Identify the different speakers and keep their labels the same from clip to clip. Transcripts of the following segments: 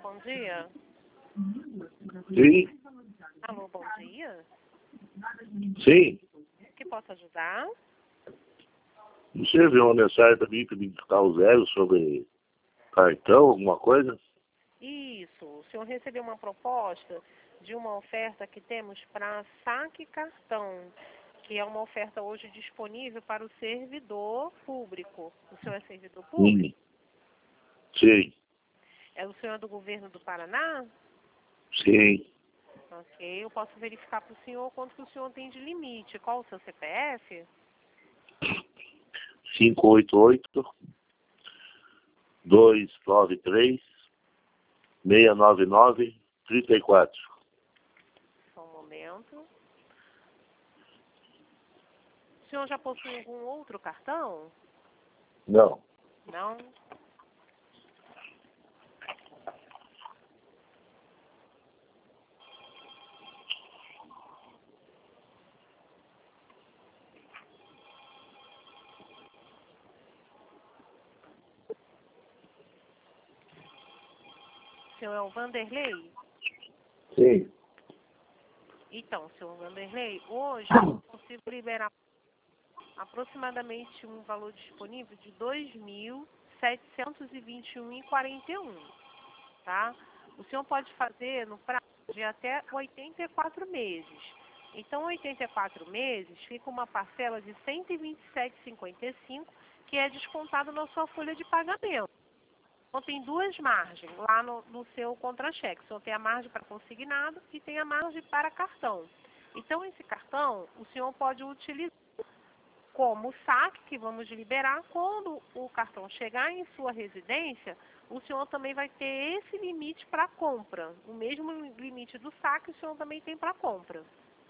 Speaker 1: bom dia.
Speaker 2: Sim,
Speaker 1: Alô, bom dia.
Speaker 2: sim.
Speaker 1: Que posso ajudar?
Speaker 2: Você viu uma mensagem para mim pedindo carro zero sobre cartão, alguma coisa?
Speaker 1: Isso, o senhor recebeu uma proposta de uma oferta que temos para saque cartão, que é uma oferta hoje disponível para o servidor público. O senhor é servidor público?
Speaker 2: Sim,
Speaker 1: É o senhor do governo do Paraná?
Speaker 2: sim.
Speaker 1: Ok, eu posso verificar para o senhor quanto que o senhor tem de limite. Qual o seu CPF?
Speaker 2: 588-293-699-34.
Speaker 1: Só um momento. O senhor já possui algum outro cartão?
Speaker 2: Não.
Speaker 1: Não? O senhor é o Vanderlei?
Speaker 2: Sim.
Speaker 1: Então, senhor Vanderlei, hoje eu consigo liberar aproximadamente um valor disponível de R$ 2.721,41, tá? O senhor pode fazer no prazo de até 84 meses. Então, 84 meses fica uma parcela de R$ 127,55, que é descontado na sua folha de pagamento. Então, tem duas margens lá no seu contra-cheque. O senhor tem a margem para consignado e tem a margem para cartão. Então, esse cartão, o senhor pode utilizar como saque, que vamos liberar. Quando o cartão chegar em sua residência, o senhor também vai ter esse limite para compra. O mesmo limite do saque, o senhor também tem para compra.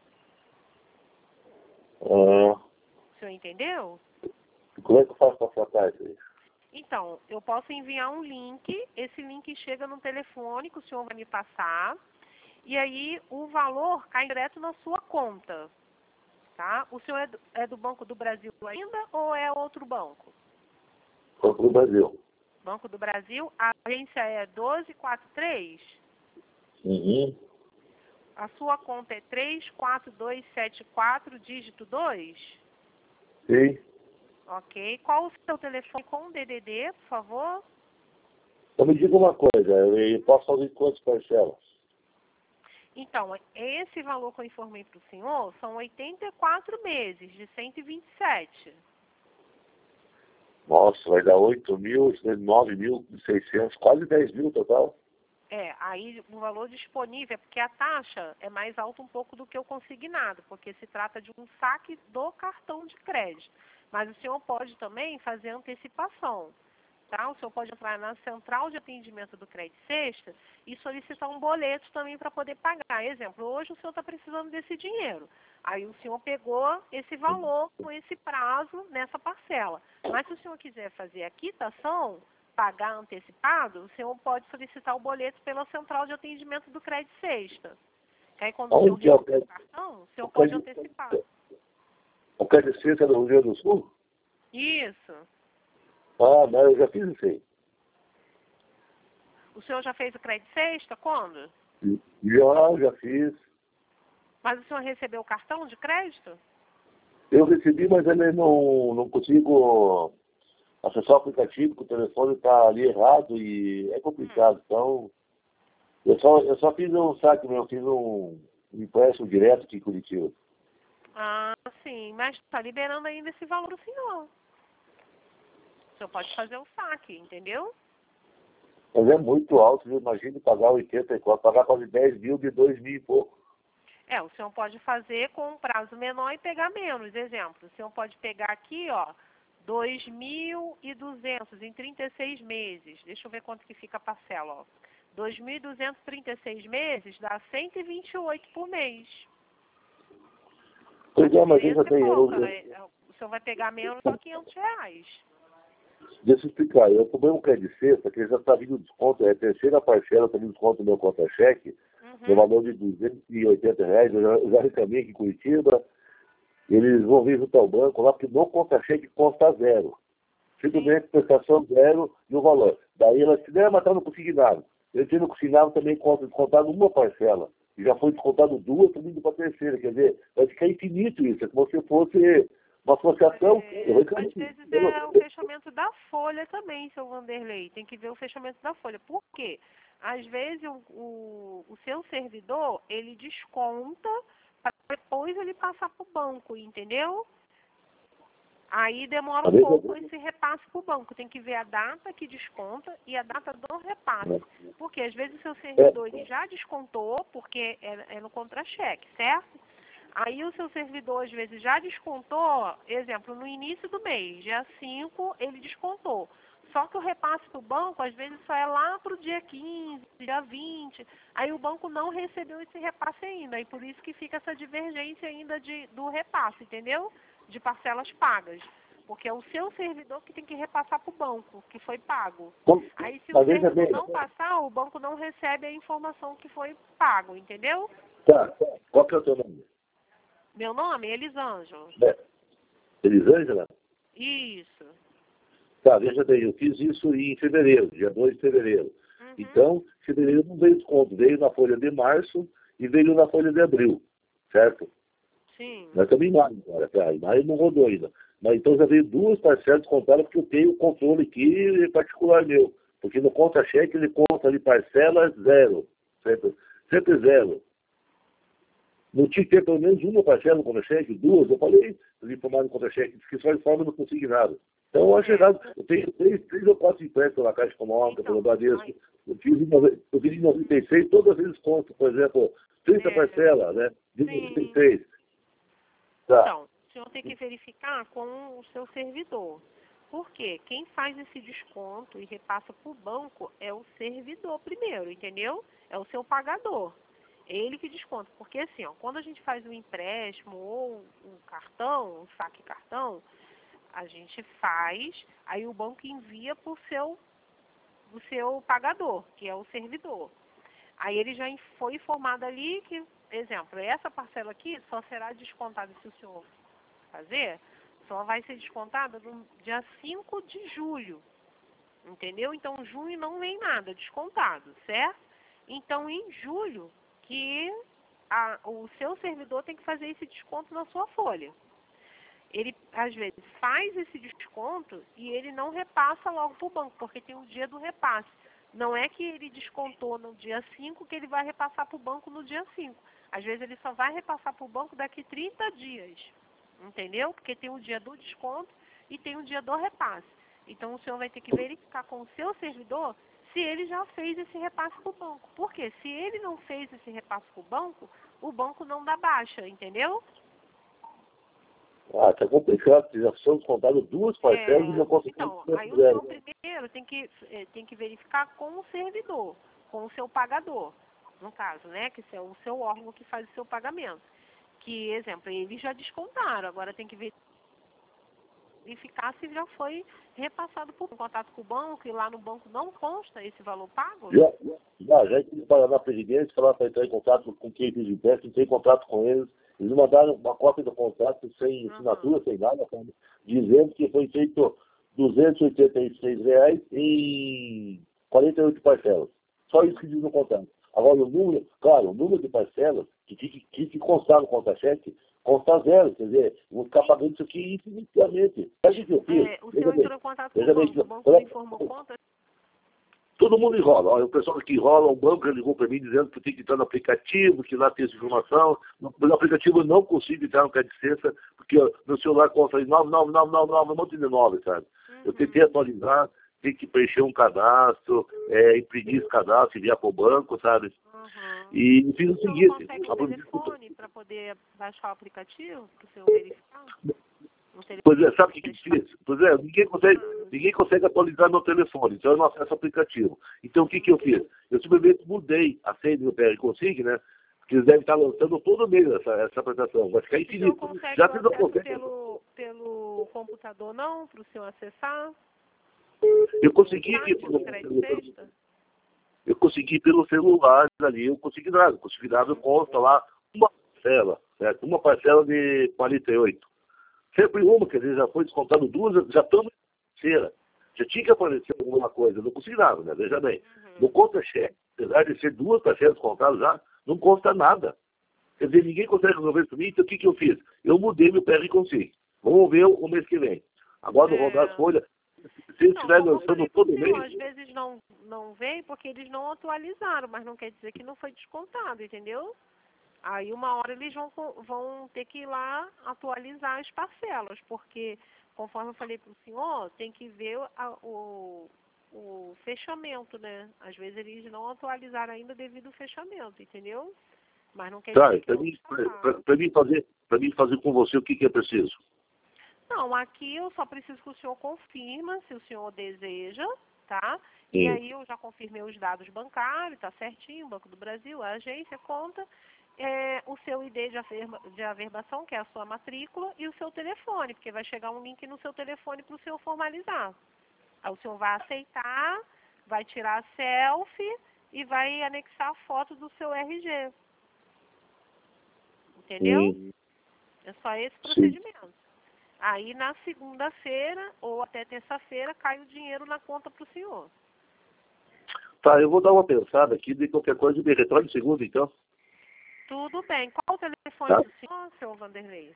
Speaker 1: O senhor entendeu?
Speaker 2: Como é que eu faço para tratar isso aí?
Speaker 1: Então, eu posso enviar um link, esse link chega no telefone que o senhor vai me passar, e aí o valor cai direto na sua conta, tá? O senhor é do Banco do Brasil ainda ou é outro banco?
Speaker 2: Banco do Brasil.
Speaker 1: Banco do Brasil, a agência é 1243,
Speaker 2: Uhum.
Speaker 1: a sua conta é 34274, dígito 2?
Speaker 2: Sim.
Speaker 1: Ok. Qual o seu telefone com DDD, por favor?
Speaker 2: Então me diga uma coisa, eu posso fazer quantas parcelas?
Speaker 1: Então, esse valor que eu informei para o senhor são 84 meses de 127.
Speaker 2: Nossa, vai dar 8.000, 9.600, quase 10.000 total.
Speaker 1: Aí o valor disponível é porque a taxa é mais alta um pouco do que o consignado, porque se trata de um saque do cartão de crédito. Mas o senhor pode também fazer antecipação, tá? O senhor pode entrar na central de atendimento do Crédito Sexta e solicitar um boleto também para poder pagar. Exemplo, hoje o senhor está precisando desse dinheiro. Aí o senhor pegou esse valor com esse prazo nessa parcela. Mas se o senhor quiser fazer a quitação, pagar antecipado, o senhor pode solicitar o boleto pela central de atendimento do Crédito Sexta. Aí quando o senhor
Speaker 2: Onde é o
Speaker 1: receber o cartão, o senhor pode antecipar.
Speaker 2: O Crédito Sexta é do Rio Grande do Sul?
Speaker 1: Isso.
Speaker 2: Ah, não, eu já fiz isso aí.
Speaker 1: O senhor já fez o Crédito Sexta? Quando?
Speaker 2: Já fiz.
Speaker 1: Mas o senhor recebeu o cartão de crédito?
Speaker 2: Eu recebi, mas ainda não consigo acessar o aplicativo, porque o telefone está ali errado e é complicado. Então, eu só fiz um saque meu, eu fiz um empréstimo direto aqui em Curitiba.
Speaker 1: Ah, sim. Mas está liberando ainda esse valor do senhor. O senhor pode fazer o saque, entendeu?
Speaker 2: Mas é muito alto, viu? Imagine pagar 84, pagar quase 10.000 de 2.000 e pouco.
Speaker 1: O senhor pode fazer com um prazo menor e pegar menos. Exemplo, o senhor pode pegar aqui, ó, 2.200 em 36 meses. Deixa eu ver quanto que fica a parcela, ó. 2.236 meses dá 128 por mês.
Speaker 2: Pois é, mas ainda
Speaker 1: É
Speaker 2: tem.
Speaker 1: pouca, né? O senhor vai pegar menos só R$ 500.
Speaker 2: Deixa eu explicar. Eu tomei um crédito sexta, que já está vindo desconto, é a terceira parcela, está vindo desconto no meu contra-cheque, no valor de R$ 280. Eu já reclamei aqui em Curitiba, eles vão vir junto ao banco lá, porque no contra-cheque consta zero. Simplesmente prestação zero e o valor. Daí ela disse, não, mas está no consignado. eu tinha consignado também descontado uma parcela. E já foi descontado duas, estou indo para a terceira. Quer dizer, vai ficar infinito isso. É como se fosse uma associação.
Speaker 1: Às vezes é o fechamento da folha também, seu Vanderlei. Tem que ver o fechamento da folha. Por quê? Às vezes o seu servidor, ele desconta para depois ele passar para o banco, entendeu? Aí demora um pouco esse repasse para o banco. Tem que ver a data que desconta e a data do repasse. Porque às vezes o seu servidor ele já descontou, porque é no contra-cheque, certo? Aí o seu servidor às vezes já descontou, exemplo, no início do mês, dia 5, ele descontou. Só que o repasse para o banco, às vezes, só é lá para o dia 15, dia 20. Aí o banco não recebeu esse repasse ainda. E por isso que fica essa divergência ainda do repasse, entendeu? De parcelas pagas. Porque é o seu servidor que tem que repassar para o banco, que foi pago. Aí se o servidor não passar, o banco não recebe a informação que foi pago, entendeu?
Speaker 2: Tá. Qual que é o seu nome?
Speaker 1: Meu nome é Elisângela.
Speaker 2: Elisângela?
Speaker 1: Isso.
Speaker 2: Tá, veja bem, eu fiz isso em fevereiro, dia 2 de fevereiro. Então, fevereiro não veio desconto, veio na folha de março e veio na folha de abril, certo?
Speaker 1: Sim.
Speaker 2: Nós estamos em maio agora, tá? Em maio não rodou ainda. Mas então já veio duas parcelas descontadas porque eu tenho o controle aqui particular meu. Porque no contra-cheque ele conta ali parcela zero, sempre zero. Não tinha que ter pelo menos uma parcela no contra-cheque, duas. Eu falei, eu informar no contra-cheque, que só de forma não consegui nada. Então, eu acho errado. Eu tenho três ou quatro empréstimos na Caixa Econômica, pelo Bradesco. Eu fiz em 96, todas as vezes conto, por exemplo, 30 parcelas, né? De 96. Tá.
Speaker 1: Então, o senhor tem que verificar com o seu servidor. Por quê? Quem faz esse desconto e repassa para o banco é o servidor primeiro, entendeu? É o seu pagador. Ele que desconta. Porque assim, ó, quando a gente faz um empréstimo ou um cartão, um saque cartão, a gente faz, aí o banco envia para o seu pagador, que é o servidor. Aí ele já foi informado ali que, exemplo, essa parcela aqui só será descontada se o senhor fazer, só vai ser descontada no dia 5 de julho, entendeu? Então, junho não vem nada descontado, certo? Então, em julho, que o seu servidor tem que fazer esse desconto na sua folha. Ele, às vezes, faz esse desconto e ele não repassa logo para o banco, porque tem o dia do repasse. Não é que ele descontou no dia 5 que ele vai repassar para o banco no dia 5. Às vezes ele só vai repassar para o banco daqui 30 dias. Entendeu? Porque tem o dia do desconto e tem o dia do repasse. Então o senhor vai ter que verificar com o seu servidor se ele já fez esse repasse para o banco. Por quê? Se ele não fez esse repasse para o banco não dá baixa, entendeu?
Speaker 2: Ah, tá complicado, já são descontadas duas parcelas e não consegui.
Speaker 1: Então, aí o senhor primeiro tem que verificar com o servidor, com o seu pagador, no caso, né? Que é o seu órgão que faz o seu pagamento. Que, exemplo, eles já descontaram, agora tem que verificar se já foi repassado por contato com o banco e lá no banco não consta esse valor pago?
Speaker 2: Já tive que parar na presidência, falar para entrar em contato com quem fez o empréstimo, entrei em contato com eles. Eles mandaram uma cópia do contrato sem assinatura, sem nada, dizendo que foi feito R$ 286 em 48 parcelas. Só isso que diz no contrato. Agora, o número de parcelas que constar no contra-cheque, consta zero. Quer dizer, vou ficar pagando isso aqui infinitamente. Sabe o que eu fiz?
Speaker 1: O senhor entrou em contato com o banco não informou conta?
Speaker 2: Todo mundo enrola. Olha, o pessoal que enrola, o banco ligou para mim dizendo que eu tenho que entrar no aplicativo, que lá tem essa informação. No aplicativo eu não consigo entrar no crédito de licença, porque meu celular conta 9, um monte de 9, sabe? Eu tentei atualizar, tem que preencher um cadastro, imprimir esse cadastro, enviar para o banco, sabe? E fiz o seguinte.
Speaker 1: Você não consegue um telefone para poder baixar o aplicativo, para o senhor verificar?
Speaker 2: Pois é, sabe o que eu fiz? Pois é, ninguém consegue atualizar meu telefone, então eu não acesso o aplicativo. Então o que eu fiz? Eu simplesmente mudei a senha do meu PR Consigne, né? Porque eles devem estar lançando todo mês essa apresentação. Vai ficar infinito.
Speaker 1: O senhor consegue pelo computador não, para o senhor acessar?
Speaker 2: Eu consegui pelo celular ali, eu consegui nada, consta lá uma parcela, certo? Uma parcela de 48. Sempre uma, quer dizer, já foi descontado duas, já estamos na terceira. Já tinha que aparecer alguma coisa, não consegui nada, né? Veja bem. No conta-cheque, apesar de ser 2 parcelas contadas já, não consta nada. Quer dizer, ninguém consegue resolver isso para mim, então o que eu fiz? Eu mudei meu PR Consigo. Vamos ver o mês que vem. Agora, no rodar as folhas, se eles estiverem lançando todo mês...
Speaker 1: Às vezes não vem porque eles não atualizaram, mas não quer dizer que não foi descontado, entendeu? Aí uma hora eles vão ter que ir lá atualizar as parcelas, porque, conforme eu falei para o senhor, tem que ver o fechamento, né? Às vezes eles não atualizaram ainda devido ao fechamento, entendeu? Mas não quer dizer que
Speaker 2: para mim fazer com você, o que é preciso?
Speaker 1: Não, aqui eu só preciso que o senhor confirma, se o senhor deseja, tá?
Speaker 2: Sim.
Speaker 1: E aí eu já confirmei os dados bancários, tá certinho, Banco do Brasil, a agência, conta, o seu ID de averbação, que é a sua matrícula, e o seu telefone, porque vai chegar um link no seu telefone para o senhor formalizar. Aí o senhor vai aceitar, vai tirar a selfie e vai anexar a foto do seu RG. Entendeu?
Speaker 2: Sim.
Speaker 1: É só esse procedimento. Aí na segunda-feira ou até terça-feira cai o dinheiro na conta para o senhor.
Speaker 2: Tá, eu vou dar uma pensada aqui, de qualquer coisa, me retorne segunda, então.
Speaker 1: Tudo bem. Qual o telefone do senhor, seu Vanderlei?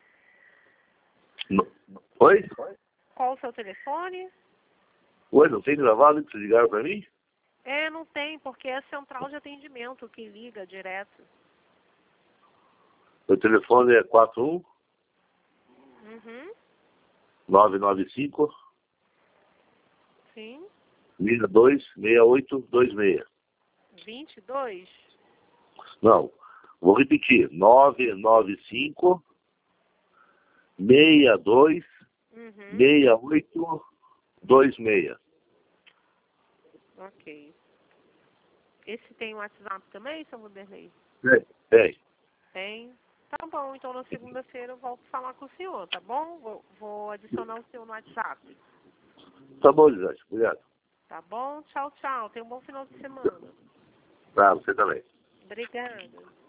Speaker 2: Oi?
Speaker 1: Qual o seu telefone?
Speaker 2: Oi, não tem gravado que vocês ligaram para mim?
Speaker 1: Não tem, porque é a central de atendimento que liga direto.
Speaker 2: Meu telefone é 41 995
Speaker 1: Sim.
Speaker 2: 62 6826.
Speaker 1: 22?
Speaker 2: Não, vou repetir. 995 62 6826.
Speaker 1: Ok. Esse tem WhatsApp também, seu Vanderlei?
Speaker 2: Tem.
Speaker 1: Tem. Tá bom, então na segunda-feira eu volto a falar com o senhor, tá bom? Vou adicionar o senhor no WhatsApp.
Speaker 2: Tá bom, Elisete. Obrigado.
Speaker 1: Tá bom? Tchau, tchau. Tenha um bom final de semana.
Speaker 2: Tá, você também.
Speaker 1: Obrigada.